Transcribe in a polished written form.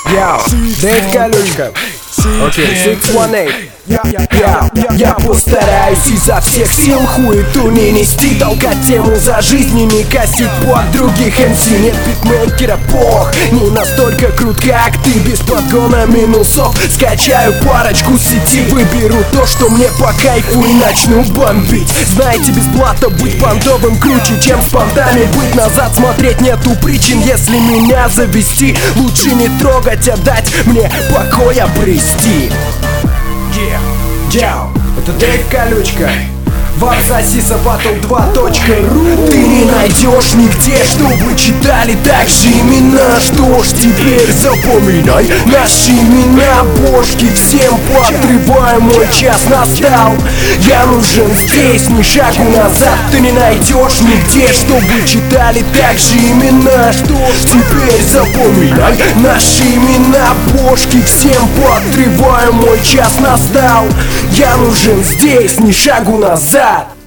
Яу, Дэйв Колючка. Окей, 618. Я постараюсь изо всех сил хуету не нести, толкать тему за жизнь и не косить под других МС. Нет битмейкера, пох, не настолько крут, как ты. Без подгона минусов скачаю парочку сети, выберу то, что мне по кайфу, и начну бомбить. Знаете, без блата быть бандовым круче, чем с понтами быть. Назад смотреть нету причин, если меня завести. Лучше не трогать, а дать мне покой обрести. Яу, это Дэйв Колючка. Варсоси Сапатл 2.ру. Ты не найдешь нигде, чтобы читали также имена. Что ж, теперь запоминай наши имена. Бошки всем поотрываем, мой час настал. Я нужен здесь, ни шагу назад. Ты не найдешь нигде, чтобы читали также имена. Что ж, теперь запоминай наши имена. Бошки всем поотрываем, мой час настал. Я нужен здесь, ни шагу назад.